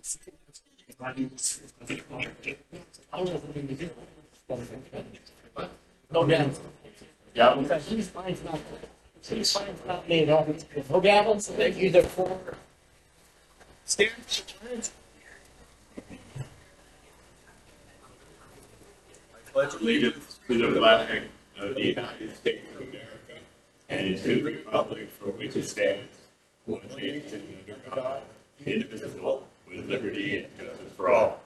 No gavel. Yeah. Because he's mine's not made up. No gavels, they're either for stairs. Pledge allegiance to the flag of the United States of America and to the republic for which it stands, one nation under God, indivisible, with liberty and justice for all.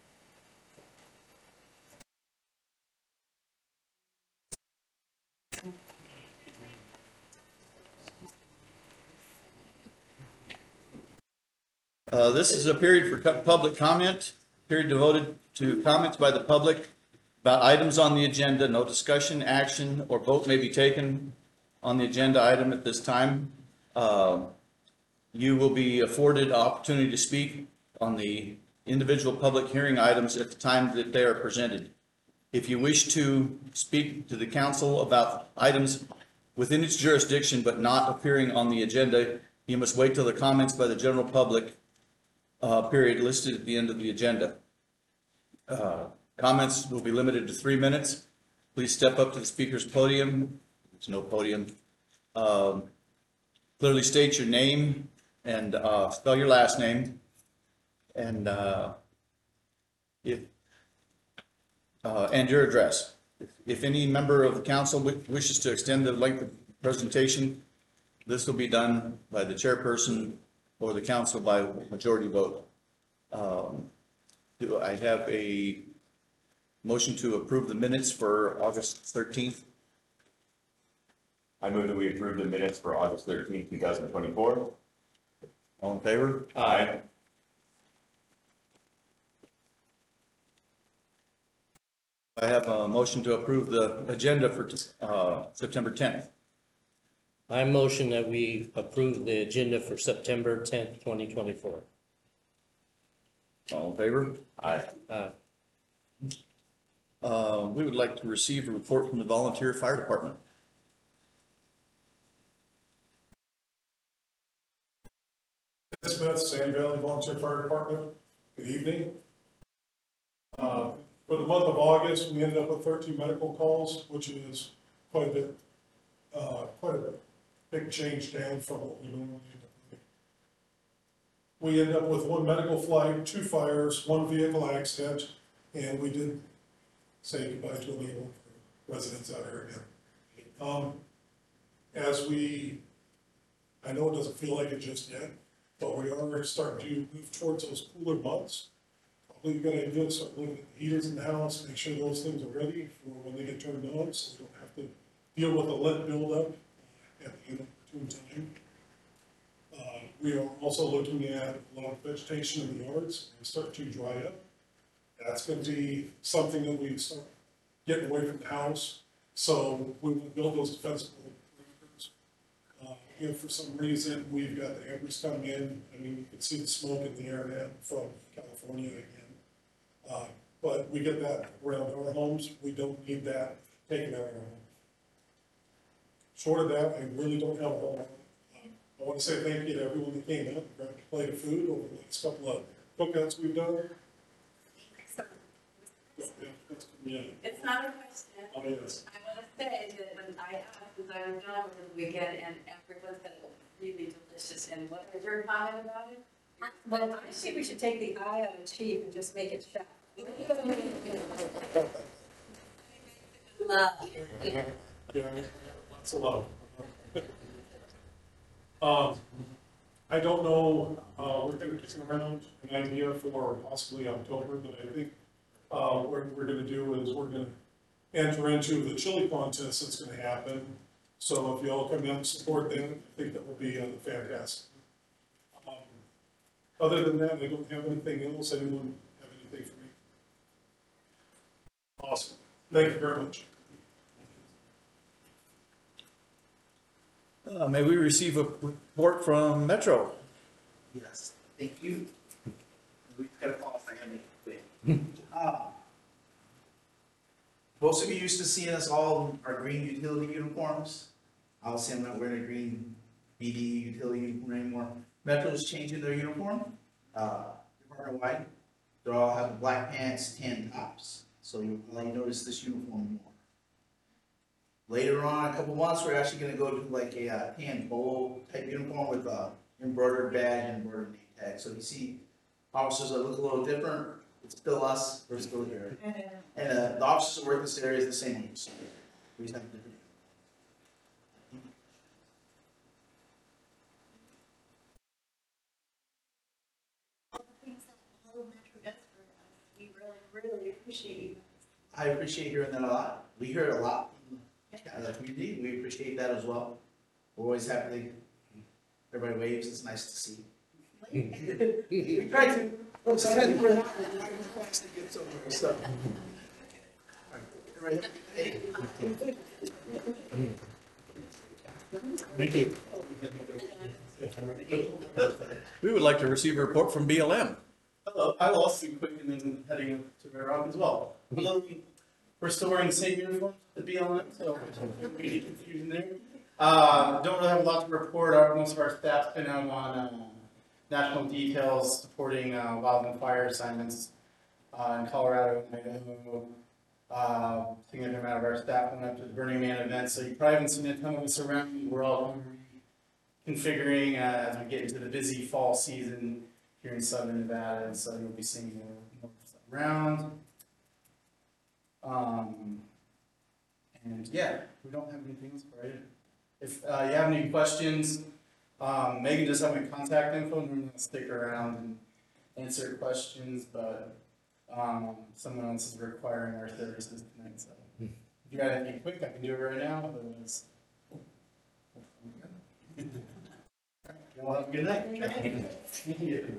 This is a period for public comment, period devoted to comments by the public about items on the agenda. No discussion, action, or vote may be taken on the agenda item at this time. You will be afforded opportunity to speak on the individual public hearing items at the time that they are presented. If you wish to speak to the council about items within its jurisdiction but not appearing on the agenda, you must wait till the comments by the general public period listed at the end of the agenda. Comments will be limited to 3 minutes. Please step up to the speaker's podium. There's no podium. Clearly state your name and spell your last name. And and your address. If any member of the council wishes to extend the length of the presentation, this will be done by the chairperson or the council by majority vote. Do I have a motion to approve the minutes for August 13th? I move that we approve the minutes for August 13th, 2024. All in favor? Aye. I have a motion to approve the agenda for September 10th. I motion that we approve the agenda for September 10th, 2024. All in favor? Aye. We would like to receive a report from the volunteer fire department. Smith, Sand Valley Volunteer Fire Department. Good evening. For the month of August, we ended up with 13 medical calls, which is quite a big change down from what we normally end up with. We ended up with 1 medical flight, 2 fires, 1 vehicle accident, and we did say goodbye to a couple residents out here again. I know it doesn't feel like it just yet, but we are starting to move towards those cooler months. Probably a good idea to start looking at the heaters in the house, make sure those things are ready for when they get turned on, so we don't have to deal with a lead buildup at the inopportune time. We are also looking at a lot of vegetation in the yards and start to dry up. That's going to be something that we start getting away from the house. So we will build those defensible perimeters. If for some reason we've got the embers coming in, I mean, you can see the smoke in the air now from California again. But we get that around our homes. We don't need that taken out of our home. Short of that, I really don't have a whole lot. I want to say thank you to everyone that came out and grabbed a plate of food over the last couple of cookouts we've done. Yeah. It's not a question. Oh, yes. I want to say that when I asked, because I was gone over the weekend, and everyone said it was really delicious. And what was your comment about it? Well, I think we should take the eye out of chief and just make it chef. Love. Yeah, lots of love. I don't know, we're going to kick around an idea for possibly October, but I think what we're going to do is we're going to enter into the chili contest that's going to happen. So if you all come out and support that, I think that will be fantastic. Other than that, I don't have anything else. Anyone have anything for me? Awesome. Thank you very much. May we receive a report from Metro? Yes, thank you. We've got a pause, I gotta make it quick. Most of you used to seeing us all in our green utility uniforms. Obviously, I'm not wearing a green BD utility uniform anymore. Metro is changing their uniform. Department partner white. They all have black pants, tan tops. So you'll notice this uniform more. Later on, a couple months, we're actually gonna go to like a tan polo type uniform with a embroidered badge and embroidered name tag. So if you see officers that look a little different, it's still us, we're still here. And the officers that work this area is the same way. So we just have different. We really appreciate you. I appreciate hearing that a lot. We hear it a lot from the community. We appreciate that as well. We're always happy. Everybody waves. It's nice to see. We try to. Look, sometimes we're not. We're not fast to get somewhere. So. Everybody, hey. Thank you. We would like to receive a report from BLM. Hello, I will also be quick and then heading to Red Rock as well. We're still wearing the same uniforms at BLM, so any confusion there. Don't really have a lot to report. Most of our staff's been out on national details supporting wildland fire assignments in Colorado and Idaho. Significant amount of our staff went up to the Burning Man event, so you probably haven't seen a ton of us around. We're all configuring as we get into the busy fall season here in southern Nevada, and so you'll be seeing more around. And yeah, we don't have anything else for it. If you have any questions, Megan does have my contact info, and I'm gonna stick around and answer questions, but someone else is requiring our services tonight, so if you got anything quick, I can do it right now, otherwise. Well, have a good night. Thank you.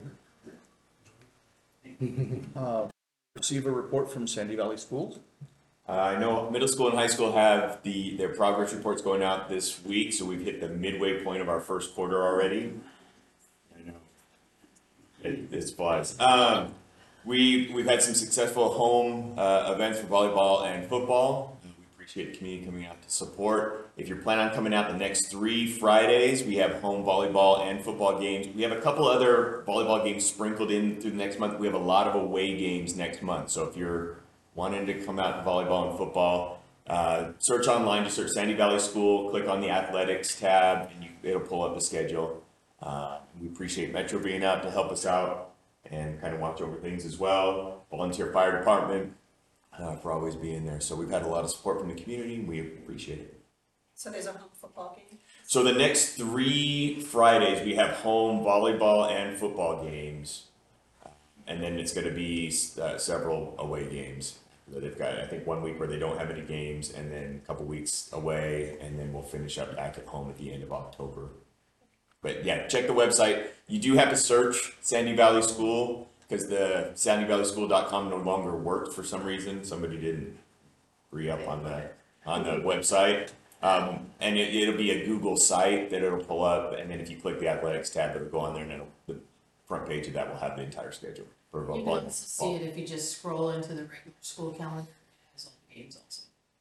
Receive a report from Sandy Valley Schools. I know middle school and high school have their progress reports going out this week, so we've hit the midway point of our first quarter already. I know. It's flies. We've had some successful home events for volleyball and football. We appreciate the community coming out to support. If you're planning on coming out the next 3 Fridays, we have home volleyball and football games. We have a couple other volleyball games sprinkled in through the next month. We have a lot of away games next month. So if you're wanting to come out to volleyball and football, search online, just search Sandy Valley School, click on the athletics tab, and it'll pull up the schedule. We appreciate Metro being out to help us out and kind of watch over things as well. Volunteer fire department for always being there. So we've had a lot of support from the community, and we appreciate it. So there's a home football game? So the next 3 Fridays, we have home volleyball and football games. And then it's going to be several away games that they've got. I think 1 week where they don't have any games, and then a couple weeks away, and then we'll finish up back at home at the end of October. But yeah, check the website. You do have to search Sandy Valley School because the sandyvalleyschool.com no longer worked for some reason. Somebody didn't re-up on the website. And it'll be a Google site that it'll pull up, and then if you click the athletics tab, it'll go on there, and the front page of that will have the entire schedule for You can also see it if you just scroll into the regular school calendar. It has all the games also.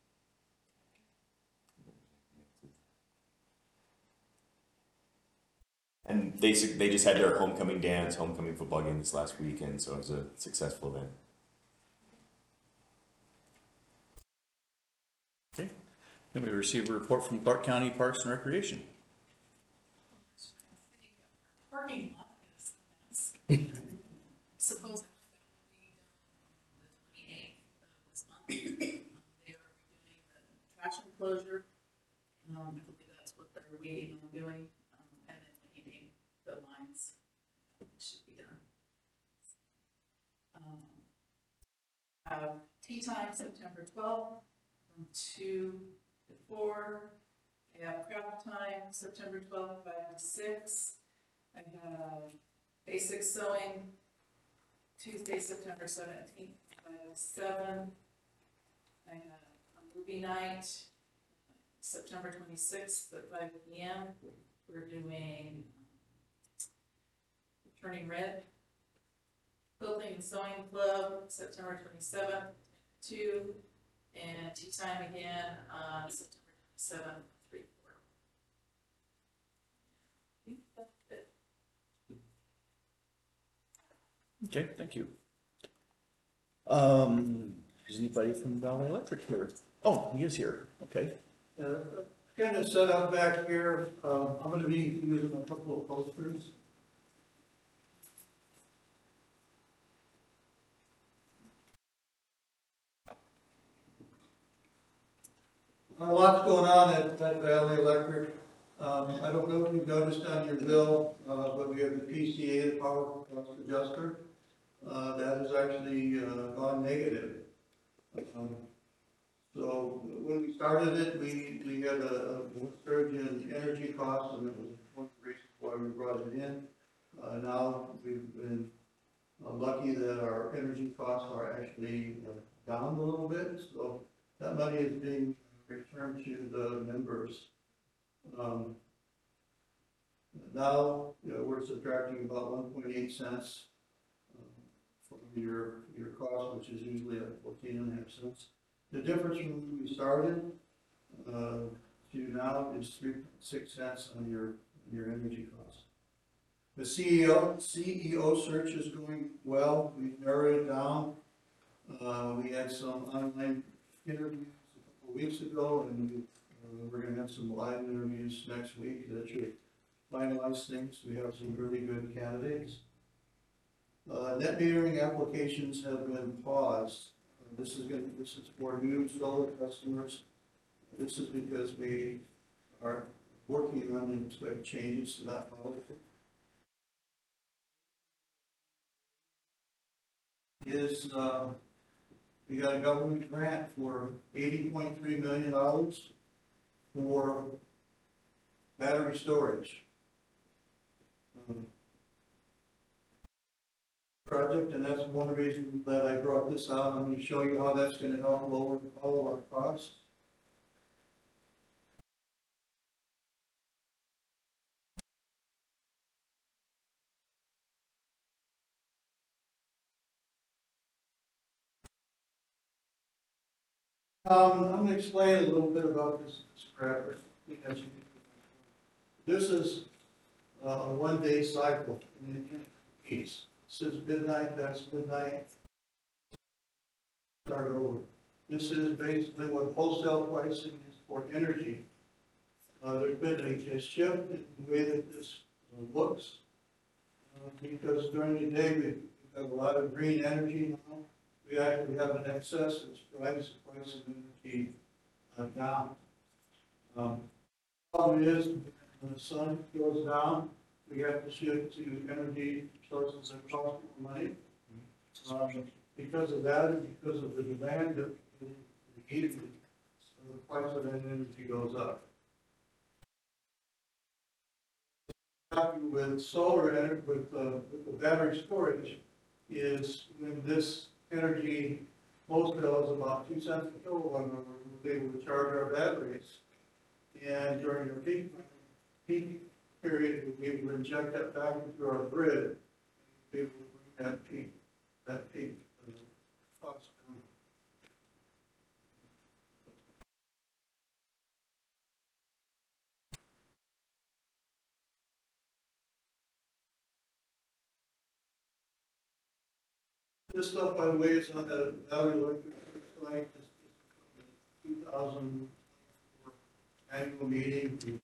And they just had their homecoming dance, homecoming football game this last weekend, so it was a successful event. Okay. Then we receive a report from Clark County Parks and Recreation. Parking lot is a mess. Suppose the 28th of this month, they are redoing the trash enclosure. I believe that's what they're waiting on doing, and then painting the lines. It should be done. Tea time September 12th from 2 to 4. I have craft time September 12th, 5 to 6. I have basic sewing Tuesday, September 17th, 5 to 7. I have a movie night September 26th at 5 p.m. We're doing Turning Red. Quilting and Sewing Club September 27th, 2. And tea time again on September 27th, 3 to 4. I think that's it. Okay, thank you. Is anybody from Valley Electric here? Oh, he is here, okay. Kind of set up back here, I'm gonna be using a couple of posters. A lot's going on at Valley Electric. I don't know if you've noticed on your bill, but we have the PCA, the power cost adjuster. That has actually gone negative. So when we started it, we had a surge in energy costs, and it was one of the reasons why we brought it in. Now we've been lucky that our energy costs are actually down a little bit, so that money is being returned to the members. Now, we're subtracting about 1.8 cents from your cost, which is usually at 14.5 cents. The difference from when we started to now is 3.6 cents on your energy cost. The CEO search is going well. We've narrowed it down. We had some online interviews a couple of weeks ago, and we're going to have some live interviews next week that should finalize things. We have some really good candidates. Net metering applications have been paused. This is for new solar customers. This is because we are working on changes to that policy. We got a government grant for $80.3 million for battery storage. Project, and that's one reason that I brought this out. I'm going to show you how that's going to help lower all of our costs. I'm going to explain a little bit about this graphic. This is a one-day cycle in piece. This is midnight, that's midnight. Start over. This is basically what wholesale pricing is for energy. There's been a shift in the way that this looks because during the day we have a lot of green energy now. We actually have an excess that drives the price of energy down. Problem is, when the sun goes down, we have to shift to energy sources that cost more money. Because of that, and because of the demand of the heat, the price of that energy goes up. With solar energy, with the battery storage, is when this energy wholesale is about 2 cents a kilowatt hour, we're able to charge our batteries. And during the peak period, we'll be able to inject that back into our grid, be able to bring that peak cost down. This stuff, by the way, is on the Valley Electric site. This is the 2004 annual meeting.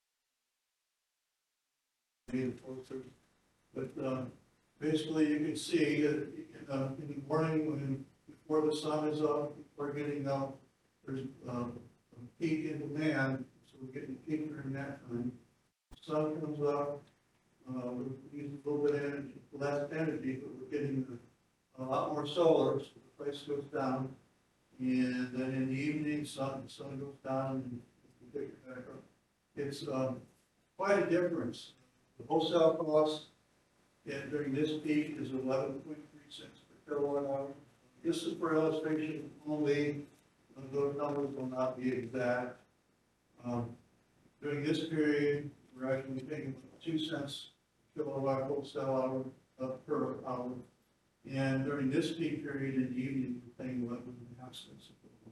But basically, you can see in the morning, before the sun is up, we're getting up. There's a peak in demand, so we're getting peak during that time. The sun comes up, we're using a little bit of energy, less energy, but we're getting a lot more solar, so the price goes down. And then in the evening, the sun goes down, and we pick it back up. It's quite a difference. The wholesale cost during this peak is 11.3 cents per kilowatt hour. This is for illustration only. Those numbers will not be exact. During this period, we're actually paying 2 cents per kilowatt wholesale hour per hour. And during this peak period in the evening, we're paying 11.5 cents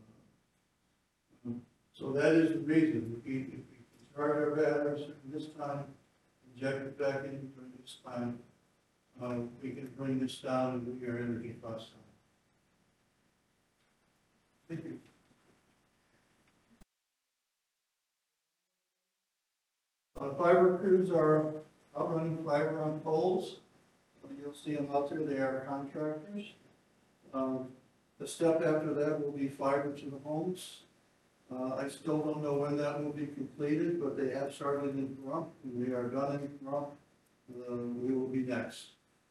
a kilowatt hour. So that is the reason. If we charge our batteries during this time, inject it back in during this time, we can bring this down and move your energy costs down. Thank you. Fiber crews are out running fiber on poles. You'll see them out there, they are contractors. The step after that will be fiber to the homes. I still don't know when that will be completed, but they have started in Pahrump, and we are done in Pahrump. We will be next.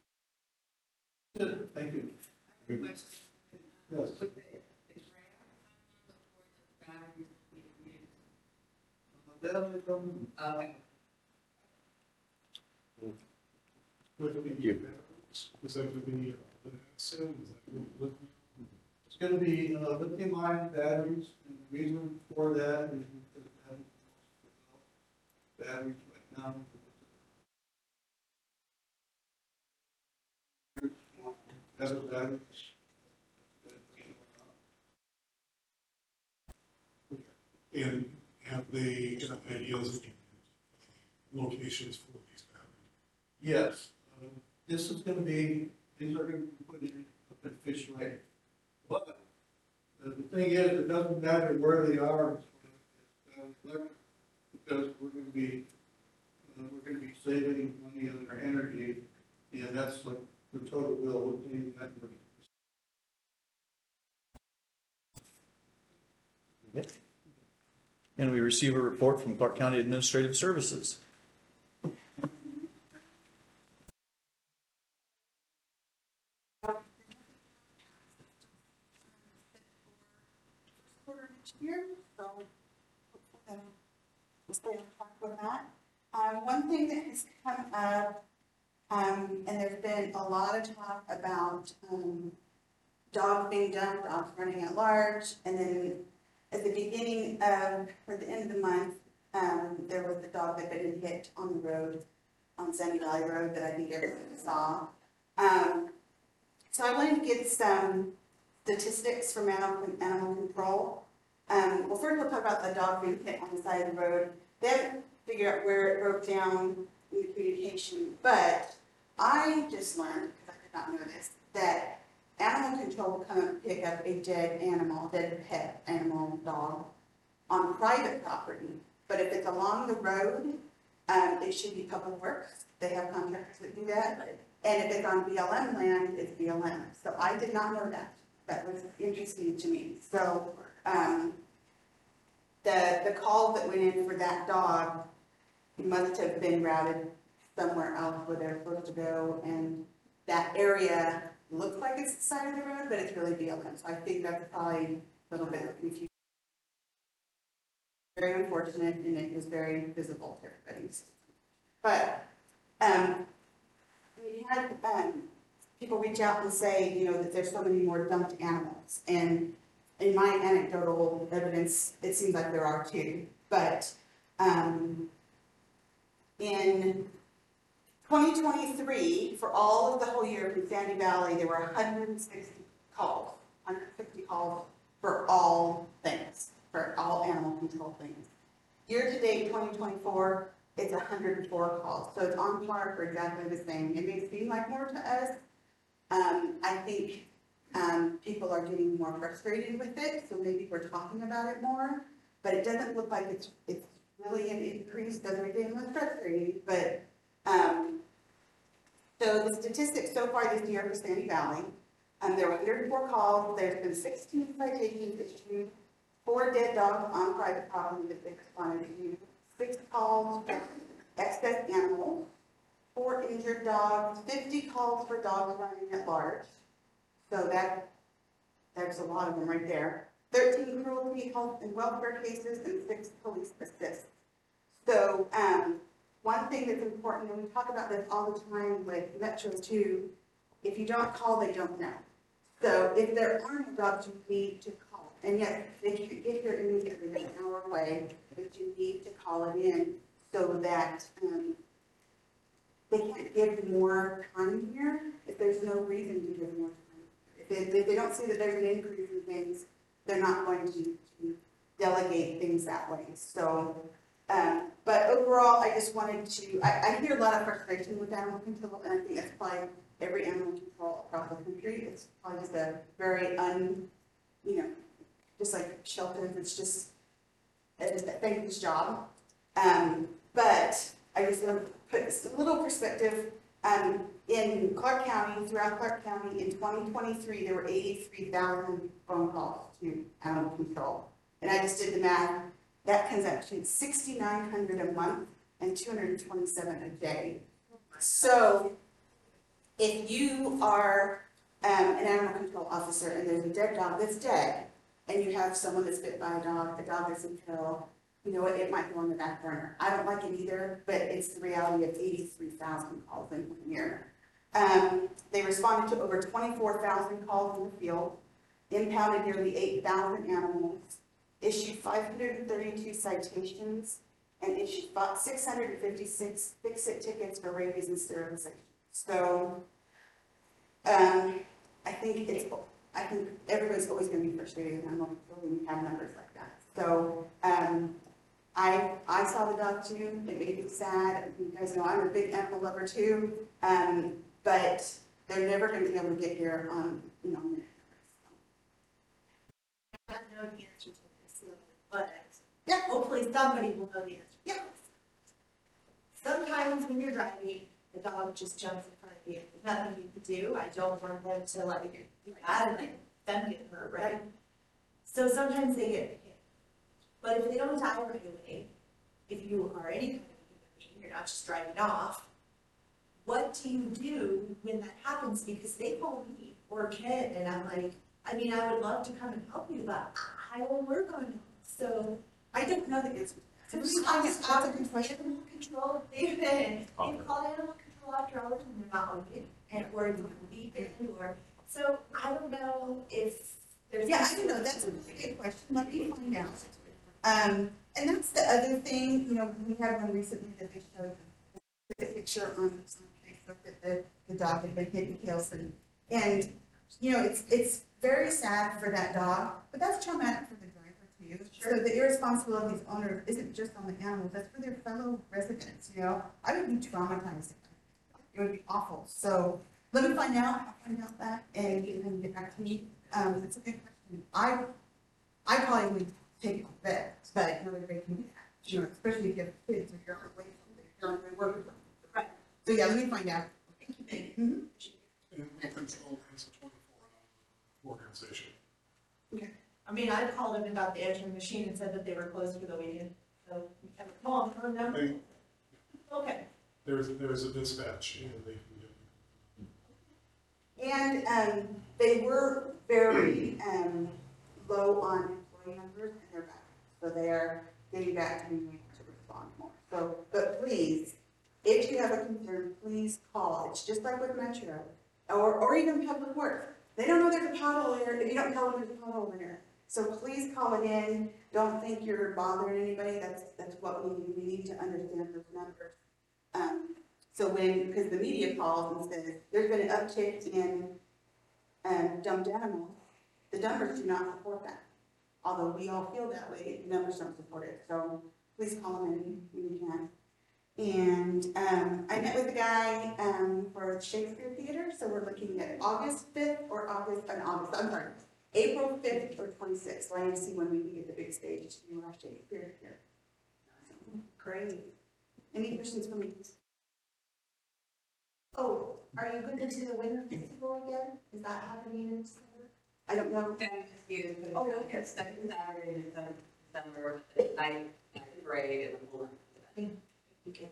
Good, thank you. Yes. That I don't. What do we do? Is that going to be the SIM? Is that going to be? It's gonna be lithium-ion batteries, and the reason for that is because batteries right now. Better batteries. And have they got ideas of locations for these batteries? Yes, this is gonna be, these are gonna be put in up at Fish Lake. But the thing is, it doesn't matter where they are, because we're gonna be saving money on our energy, and that's like the total bill with the network. And we receive a report from Clark County Administrative Services. Quarter next year, so hopefully we'll stay on track with that. One thing that has come up, and there's been a lot of talk about dogs being dumped, dogs running at large, and then at the beginning of, or the end of the month, there was a dog that had been hit on the road, on Sandy Valley Road, that I think everybody saw. So I wanted to get some statistics from animal control. Well, first we'll talk about the dog being hit on the side of the road. They haven't figured out where it broke down in the communication, but I just learned, because I did not know this, that animal control will come and pick up a dead animal, dead pet animal, dog, on private property. But if it's along the road, it should be Public Works. They have contractors that do that. And if it's on BLM land, it's BLM. So I did not know that. That was interesting to me. So the call that went in for that dog must have been routed somewhere else where they're supposed to go. And that area looks like it's the side of the road, but it's really BLM. So I think that's probably a little bit of confusion. Very unfortunate, and it was very visible to everybody. But we had people reach out and say, you know, that there's so many more dumped animals. And in my anecdotal evidence, it seems like there are too. But in 2023, for all of the whole year from Sandy Valley, there were 160 calls for all things, for all animal control things. Year to date, 2024, it's 104 calls. So it's on par for exactly the same. It may seem like more to us. I think people are getting more frustrated with it, so maybe we're talking about it more, but it doesn't look like it's really an increase. Doesn't make it any less frustrating, but so the statistics so far this year for Sandy Valley, there were 104 calls. There's been 16 citations issued, 4 dead dogs on private property that they responded to, 6 calls for excess animals, 4 injured dogs, 50 calls for dogs running at large. So there's a lot of them right there. 13 cruelty, health, and welfare cases, and 6 police assists. So one thing that's important, and we talk about this all the time with Metro 2, if you don't call, they don't know. So if there are no dogs, you need to call. And yes, they can't get here immediately, they're an hour away, but you need to call it in so that they can't give more time here if there's no reason to give more time. If they don't see that there's an increase in things, they're not going to delegate things that way. So, but overall, I just wanted to, I hear a lot of frustration with animal control, and I think that's probably every animal control across the country. It's probably just a very just like shelters, it's just a thankless job. But I just want to put a little perspective. In Clark County, throughout Clark County, in 2023, there were 83,000 phone calls to animal control. And I just did the math. That comes out to 6,900 a month and 227 a day. So if you are an animal control officer and there's a dead dog that's dead, and you have someone that's bit by a dog that's in peril, you know what, it might go on the back burner. I don't like it either, but it's the reality of 83,000 calls in 1 year. They responded to over 24,000 calls in the field, impounded nearly 8,000 animals, issued 532 citations, and issued 656 fix-it tickets for rabies and sterilization. So, I think everyone's always going to be frustrated when we have numbers like that. So, I saw the dog too. It made me sad. You guys know I'm a big animal lover too. But they're never going to be able to get here on, minute. I don't know the answer to this, but yeah, hopefully somebody will know the answer. Yeah. Sometimes when you're driving, the dog just jumps in front of you. There's nothing you can do. I don't want them to do that and them get hurt, right? So sometimes they get hit. But if they don't die right away, if you are any kind of human being, you're not just driving off, what do you do when that happens? Because they call me or Ken, and I'm like, I would love to come and help you, but I will work on it. So I don't know the answer. So animal control, they've called animal control after hours and they're not working, or or so I don't know if there's. Yeah, I don't know. That's a really good question. Let me find out. And that's the other thing. We had one recently that they showed a picture on Facebook that the dog had been hit and killed, and it's very sad for that dog, but that's traumatic for the driver too. Sure. So the irresponsibility of these owners isn't just on the animals, that's for their fellow residents, I would be traumatized. It would be awful. So let me find out that and get back to me. It's a good question. I probably would take it to vet, but everybody can do that, especially if you have kids or you're on the way from your work with them. Right. So yeah, let me find out. Thank you. Mm-hmm. Animal control is a 24-hour organization. Okay. I called them about the answering machine and said that they were closed for the weekend. So we have a call from them. Okay. There's a dispatch, they can get. And they were very low on employee numbers, and they're back. So they are getting back to being able to respond more. So, but please, if you have a concern, please call. It's just like with Metro or even Public Works. They don't know there's a pothole there if you don't tell them there's a pothole there. So please call it in. Don't think you're bothering anybody. That's what we need. We need to understand those numbers. Because the media calls and says there's been an uptick in dumped animals, the numbers do not support that. Although we all feel that way, the numbers don't support it. So please call them in when you can. And I met with a guy for Shakespeare Theater, so we're looking at August 5th April 5th or 26th. So I need to see when we can get the big stage to do our Shakespeare Theater. Great. Any questions for me? Oh, are you going to do the Winter Festival again? Is that happening in December? I don't know. Oh, no, it's second Saturday in December, night parade and the whole. You can,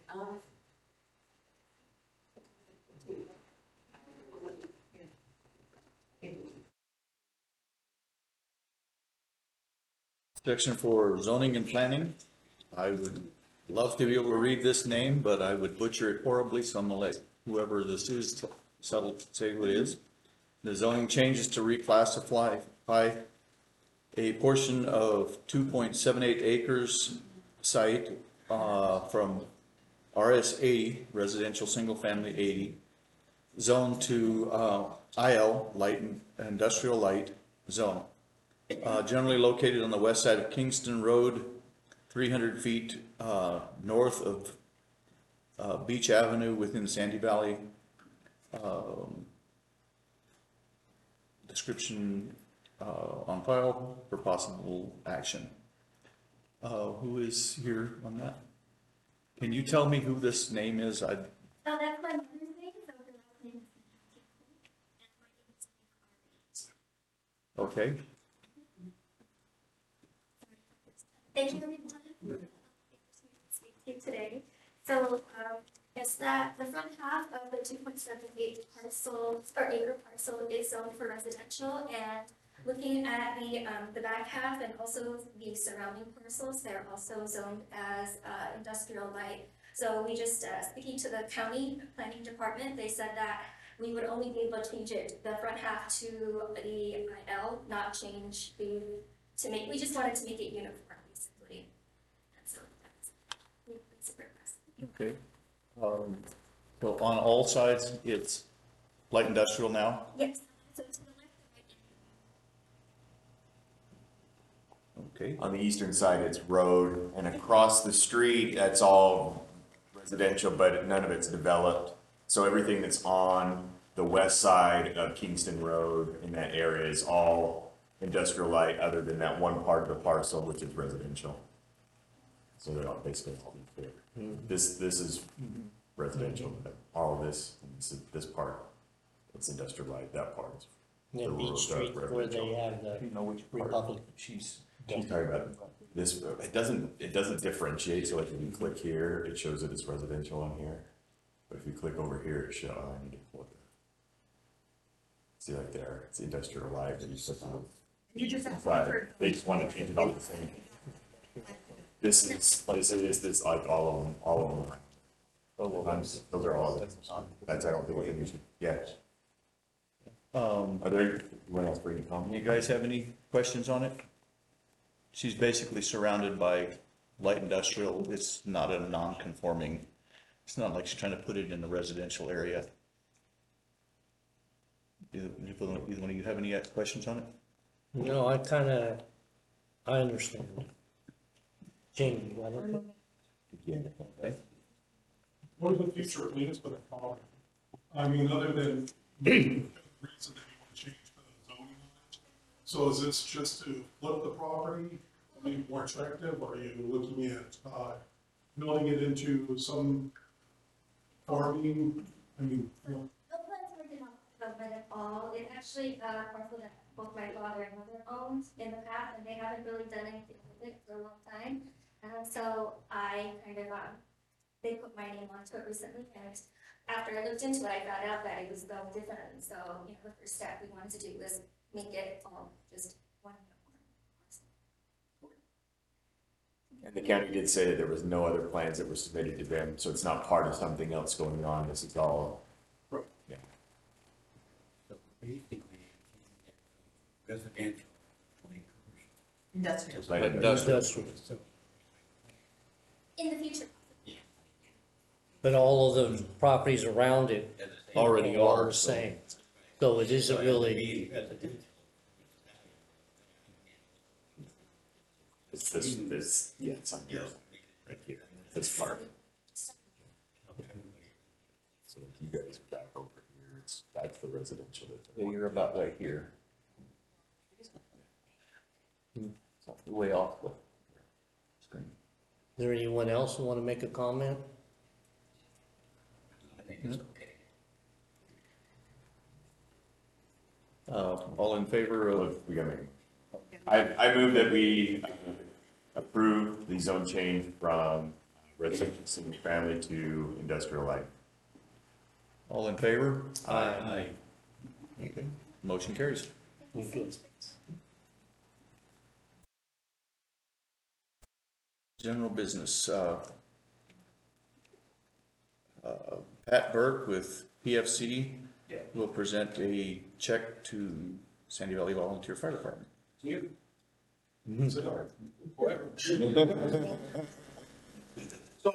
Section for zoning and planning. I would love to be able to read this name, but I would butcher it horribly, so I'm gonna let whoever this is settle to say who it is. The zoning changes to reclassify a portion of 2.78 acres site from RS 80, residential single family 80, zone to IL, light industrial light zone. Generally located on the west side of Kingston Road, 300 feet north of Beach Avenue within Sandy Valley description on file for possible action. Who is here on that? Can you tell me who this name is? Oh, that's my mother's name, so her last name is Okay, Thank you, everyone. Speak to you today. So, yes, that the front half of the 2.78 parcels or acre parcel is zoned for residential, and looking at the back half and also the surrounding parcels, they're also zoned as industrial light. So we just speaking to the county planning department, they said that we would only be able to change it the front half to the IL, not change the we just wanted to make it uniform basically. And so that's a request. okay. So on all sides, it's light industrial now? Yes, so to the left and right. Okay, On the eastern side, it's road, and across the street, that's all residential, but none of it's developed. So everything that's on the west side of Kingston Road in that area is all industrial light, other than that one part of the parcel, which is residential. So they're all basically all in favor. This is residential, but all of this part, it's industrial light, that part is. Yeah, the rural Beach stuff, Street where they residential. have the you know which part Republic. she's, She's talking about this, it doesn't differentiate, so like if you click here, it shows that it's residential on here. But if you click over here, it shows, I need to pull it. See like there, it's industrial light, and you click on You just have Right, to. they just want to change it all the same. This is like all of them. Those are all of them. That's, I don't think we can use it. Yeah. Are there, what else for you, Tom? you guys have any questions on it? She's basically surrounded by light industrial. It's not a non-conforming. It's not like she's trying to put it in a residential area. Either one of you have any questions on it? No, I understand. Jamie, you want to? Okay. What are the future plans for the property? I mean, other than the reason that you want to change the zoning on it. So is this just to flip the property, make it more attractive, or are you looking at, building it into some farming? I mean, you know, No plans for development at all. It's actually a parcel that both my father and mother owned in the past, and they haven't really done anything with it for a long time. So I kind of, they put my name onto it recently, and after I looked into it, I found out that it was no different. So, you know, the first step we wanted to do was make it all just one uniform. And the county did say that there was no other plans that were submitted to them, so it's not part of something else going on. This is all. Right. Yeah. Residential. Industrial. Light Industrial. In the future. But all of the properties around it Already are are, the same. So it isn't really, It's this, yeah, it's on here, right here, this part. So if you guys are back over here, that's the residential. You're about right here. Way off the screen. is there anyone else who want to make a comment? All in favor of, We gotta make. I move that we approve the zone change from residential single family to industrial light. all in favor? Aye. Okay, motion carries. General business, Pat Burke with PFC will present a check to Sandy Valley Volunteer Fire Department. you. Mhm. Whatever. So,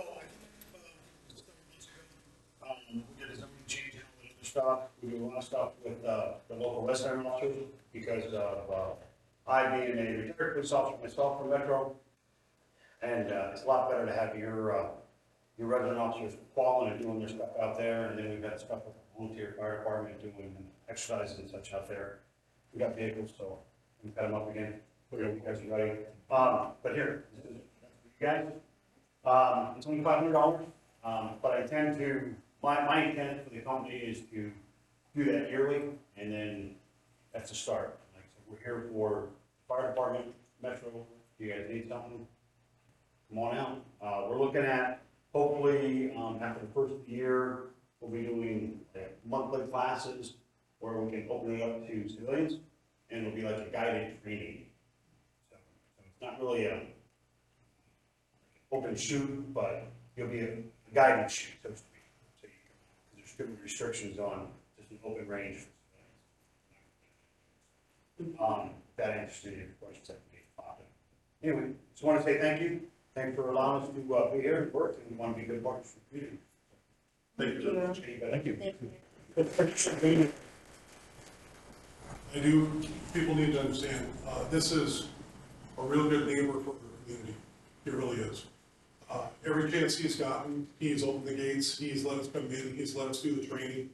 we did a zoning change and all that other stuff. We do a lot of stuff with, the local Western officers because of, I being a retired police officer myself from Metro. And, it's a lot better to have your resident officers calling and doing their stuff out there, and then we've got stuff with volunteer fire department doing exercises and such out there. We got vehicles, so we've got them up again. You guys are ready. But here, this is you guys. It's only $500, but I intend to, my intent for the company is to do that yearly, and then that's the start. Like I said, we're here for fire department, Metro. If you guys need something, come on out. We're looking at, hopefully, after the first year, we'll be doing like monthly classes where we can open it up to civilians, and it'll be like a guided training. So it's not really a open shoot, but it'll be a guided shoot, so to speak. So there's certain restrictions on just an open range for civilians. That interested in your questions that may pop in. Anyway, just want to say thank you. Thanks for allowing us to be here and work, and we want to be good partners for the community. Thank you. Thank you. People need to understand, this is a real good neighbor for the community. He really is. Every chance he's gotten, he's opened the gates, he's let us come in, he's let us do the training.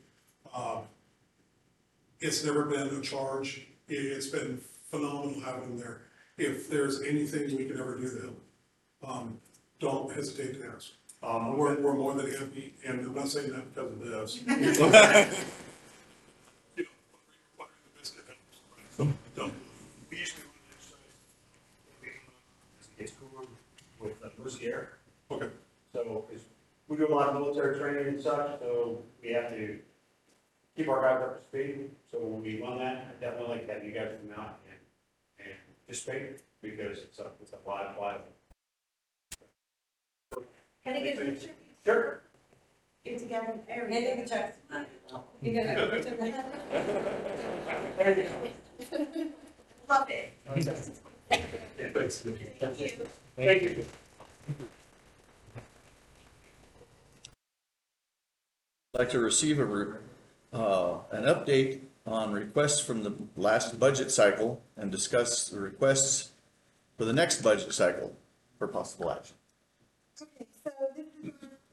It's never been a charge. It's been phenomenal having him there. If there's anything we can ever do to help, don't hesitate to ask. We're more than happy, and I'm not saying that because of this. We usually run an exercise as it gets cooler with Mercy Air. Okay. So we do a lot of military training and such, so we have to keep our guys up to speed. So when we run that, I definitely like to have you guys come out and participate because it's a live. Can I get a picture? Sure. Get together. Anything to check. You gotta. Love it. Thank you. I'd like to receive an update on requests from the last budget cycle and discuss the requests for the next budget cycle for possible action. Okay, so this is.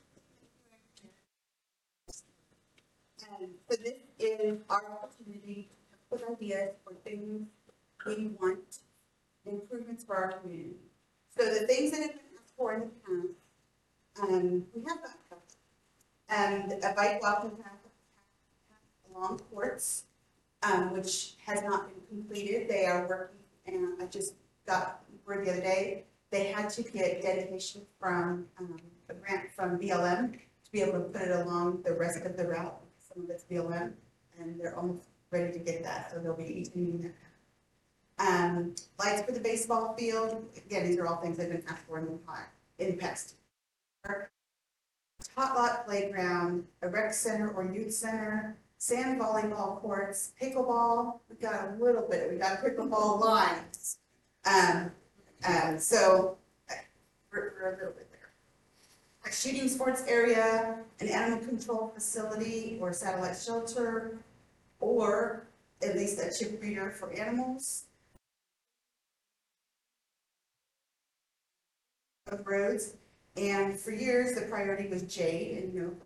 So this is our opportunity to put ideas for things we want, improvements for our community. So the things that have been asked for in the past, we have that covered. A bike walking path along Quartz, which has not been completed. They are working, and I just got word the other day, they had to get dedication from a grant from BLM to be able to put it along the rest of the route. Some of it's BLM, and they're almost ready to get that, so they'll be maintaining that. Lights for the baseball field, again, these are all things that have been asked for in the past. Tot lot playground, a rec center or youth center, sand volleyball courts, pickleball, we got a little bit, we got pickleball lines. So we're a little bit there. A shooting sports area, an animal control facility or satellite shelter, or at least a chip breeder for animals. Of roads, and for years the priority was Jade, and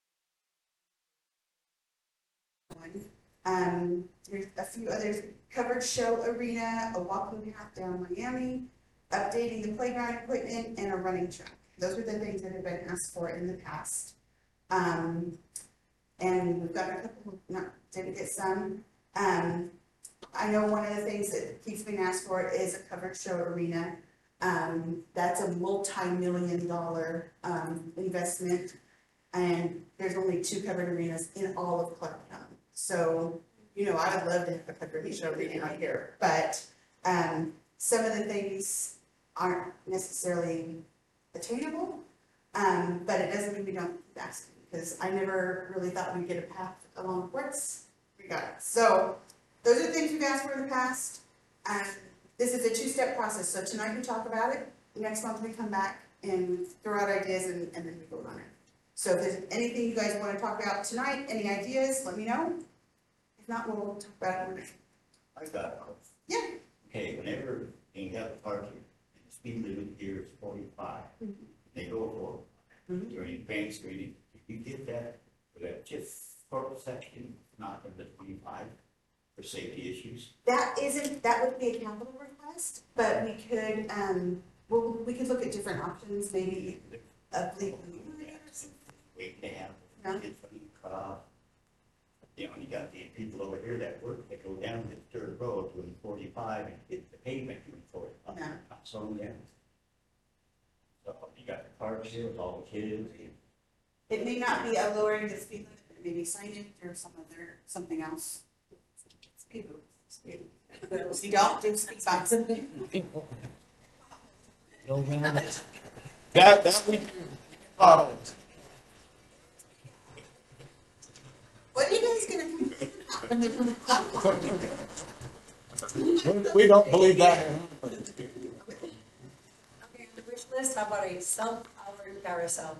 there's a few others: covered show arena, a walking path down Miami, updating the playground equipment, and a running track. Those are the things that have been asked for in the past. And we've got a couple, didn't get some. I know one of the things that keeps being asked for is a covered show arena. That's a multi-million-dollar investment, and there's only 2 covered arenas in all of Clark County. So, I would love to have a covered show arena here, but some of the things aren't necessarily attainable, but it doesn't mean we don't keep asking, because I never really thought we'd get a path along Quartz. We got it. So those are things we've asked for in the past. This is a 2-step process, so tonight we talk about it, next month we come back and throw out ideas and then we vote on it. So if there's anything you guys want to talk about tonight, any ideas, let me know. If not, we'll talk about it Monday. I got a question. Yeah. Okay, whenever you have a parking, the speed limit here is 45. They go for during bank screening. If you get that, for that chip short section, not in the 25 for safety issues. That would be a capital request, but we could, well, we could look at different options, maybe of legal. Wait to have Yeah. kids from cut off. You know, you got the people over here that work, that go down this dirt road doing 45 and hit the pavement doing 45. Yeah. So, yeah. So you got the cars here with all the kids. It may not be a lowering the speed limit, but maybe signage or something else. Speed bumps. We don't do speed bumps. Go around it. That we do. Potholes. What are you guys gonna come? We don't believe that. Okay, on the wish list, how about a self-powered carousel?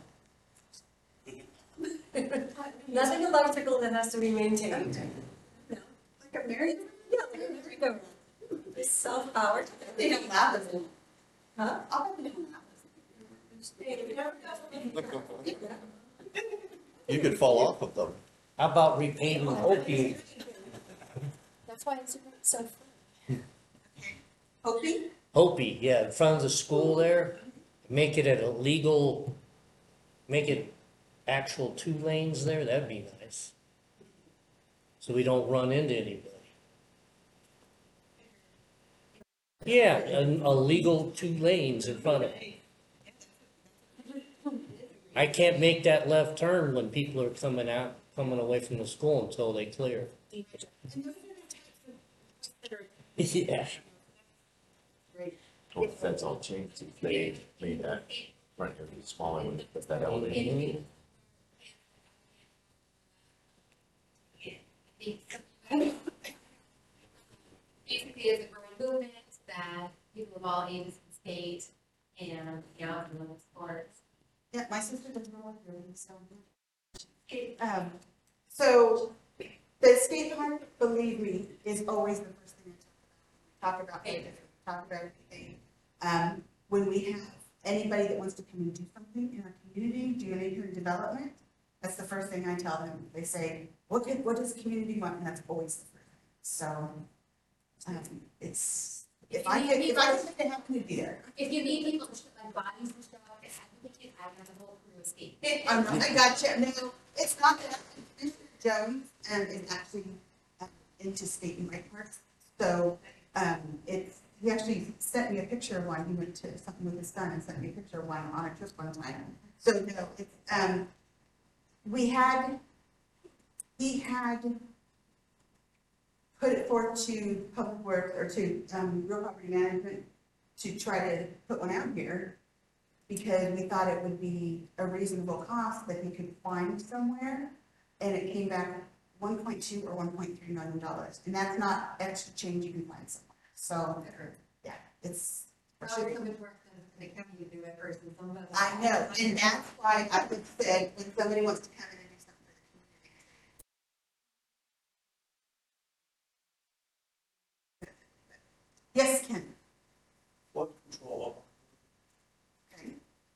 Nothing electrical that has to be maintained. No, Like a merry? yeah, like a merry-go-round. It's self-powered. They don't have this. Huh? I'll bet they don't have You could fall off of them. How about repainting Hopi? That's why it's so fun. Hopi? Hopi, yeah, in front of the school there. Make it a legal, make it actual 2 lanes there, that'd be nice. So we don't run into anybody. Yeah, a legal 2 lanes in front of me. I can't make that left turn when people are coming away from the school until they clear. Yeah. Well, if that's all changed, if they made that front area smaller when they put that elevation. Basically, it's a growing movement that people of all ages can skate and, you know, and love sports. Yeah, my sister does roller derby, so. So the skate park, believe me, is always the first thing I talk about. Talk about everything. When we have anybody that wants to come and do something in our community, do any kind of development, that's the first thing I tell them. They say, what does the community want? And that's always the first thing. So, it's, if I can make it happen, it'd be there. If you need people to show like bodies and stuff, I have a whole crew of skate. I got you. No, it's not that. Mr. Jones is actually into skate and bike parks. So he actually sent me a picture of one. He went to something with his son and sent me a picture of one on a trip one time. So no, it's he had put it forth to Public Works or to Real Property Management to try to put one out here, because we thought it would be a reasonable cost that he could find somewhere, and it came back $1.2 or $1.3 million, and that's not extra change you can find somewhere. So, yeah, it's. Probably coming to work and the county to do it versus some of us. I know, and that's why I would say when somebody wants to come in and do something for the community. Yes, Ken. Flood control. Okay.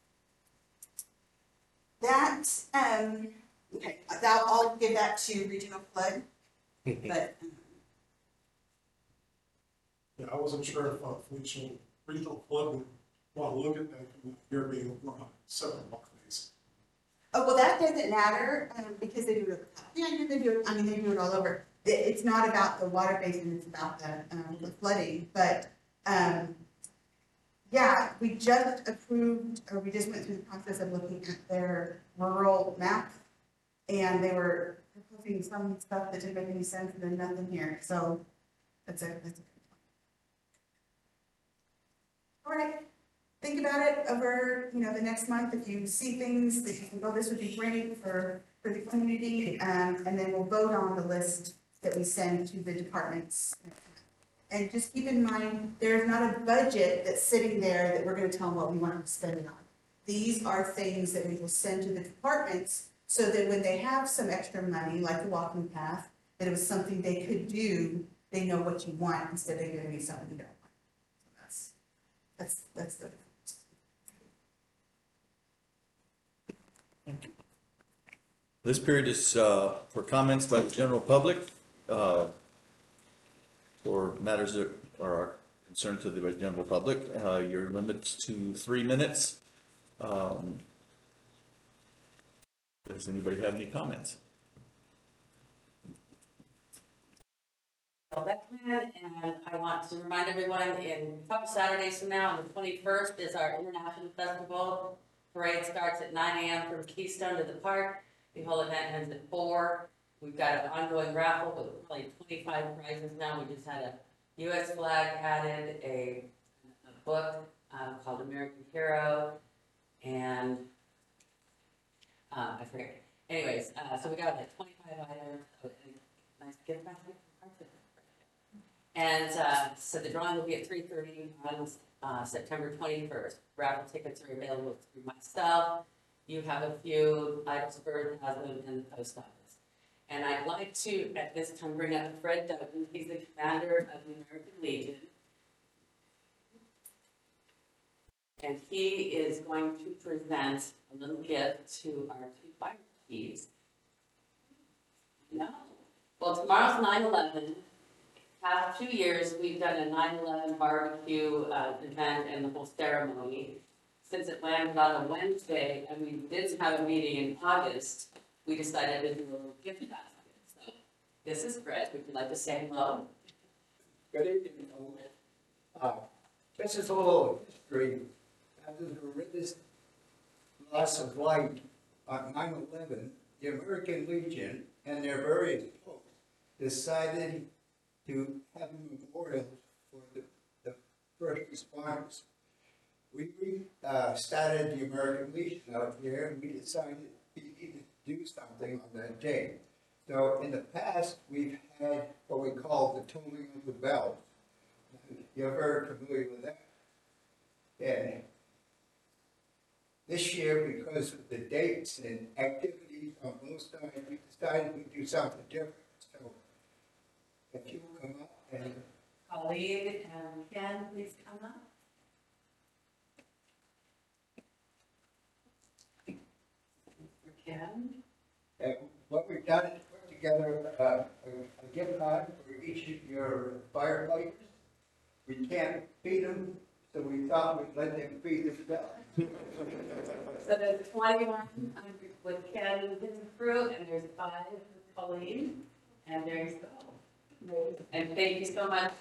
That, okay, I'll give that to regional flood, but, Yeah, I wasn't sure if regional flood would want to look at that, here being on a 7-block basis. oh, well, that doesn't matter, because they do it, they do it all over. It's not about the water basin, it's about the flooding, but, yeah, we just approved, or we just went through the process of looking at their rural maps, and they were proposing some stuff that didn't make any sense, and then nothing here, so that's a good point. All right, think about it over, the next month. If you see things that you can go, this would be great for the community, and then we'll vote on the list that we send to the departments. And just keep in mind, there's not a budget that's sitting there that we're gonna tell them what we want to spend it on. These are things that we will send to the departments, so that when they have some extra money, like the walking path, that it was something they could do, they know what you want, instead of giving you something you don't want. So that's the difference. This period is for comments by the general public for matters that are concern to the general public. You're limited to 3 minutes. Does anybody have any comments? Beckman, and I want to remind everyone, in a couple Saturdays from now, on the 21st, is our International Festival. Parade starts at 9 a.m. from Keystone to the park. The whole event ends at 4. We've got an ongoing raffle with probably 25 prizes now. We just had a U.S. flag added, a book called American Hero, and I forget. Anyways, so we got like 25 items. Nice gift basket. And so the drawing will be at 3:30 on September 21st. Raffle tickets are available through myself. You have a few, Idlesburg has them in the post office. And I'd like to, at this time, bring up Fred Duggan. He's the commander of the American Legion. And he is going to present a little gift to our 2 fire chiefs. No. Well, tomorrow's 9/11. Past 2 years, we've done a 9/11 barbecue event and the whole ceremony. Since it landed on a Wednesday and we didn't have a meeting in August, we decided to do a little gift basket. So this is Fred. Would you like to say hello? Good evening, this is a little history. After the horrendous loss of life on 9/11, the American Legion and their various folks decided to have memorials for the first responders. We started the American Legion out here, and we decided we needed to do something on that day. So in the past, we've had what we call the tolling of the bells. You're very familiar with that. And this year, because of the dates and activities on both sides, we decided we'd do something different. So if you will come up and Colleague and Ken, please come up. For Ken. what we've done is put together a gift card for each of your firefighters. We can't feed them, so we thought we'd let them feed themselves. So there's 21 with Ken and his crew, and there's 5 with Colleen, and there you go. And thank you so much.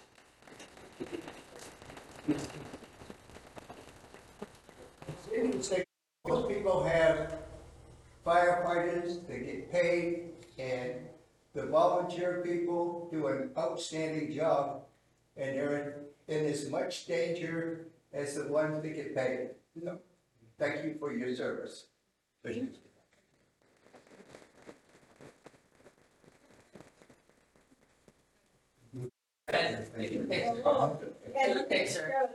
Most people have firefighters, they get paid, and the volunteer people do an outstanding job, and they're in as much danger as the ones that get paid. So, thank you for your service. Picture.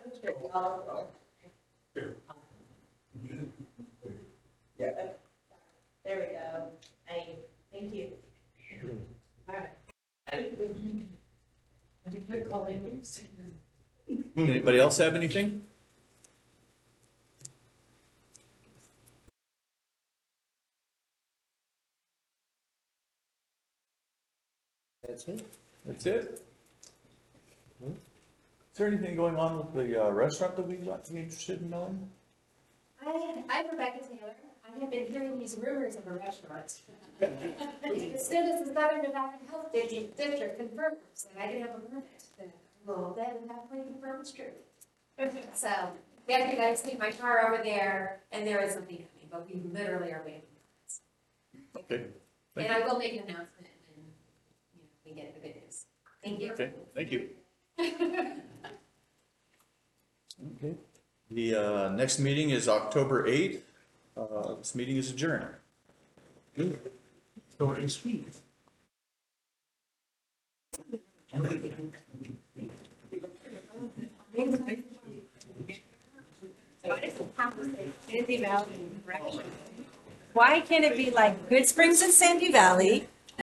Yeah. There we go. Thank you. All right. Anybody else have anything? That's it. That's it? Is there anything going on with the restaurant that we'd like to be interested in knowing? I'm Rebecca Taylor. I have been hearing these rumors of a restaurant. As soon as the Southern Nevada Health District confirms that I can have a permit, then I will then happily confirm it's true. So, yeah, you guys take my car over there, and there is something coming, but we literally are waiting. Okay. And I will make an announcement when, we get the good news. Thank you. Okay, thank you. Okay. The next meeting is October 8th. This meeting is adjourned. Short and sweet. Why can't it be like Good Springs in Sandy Valley,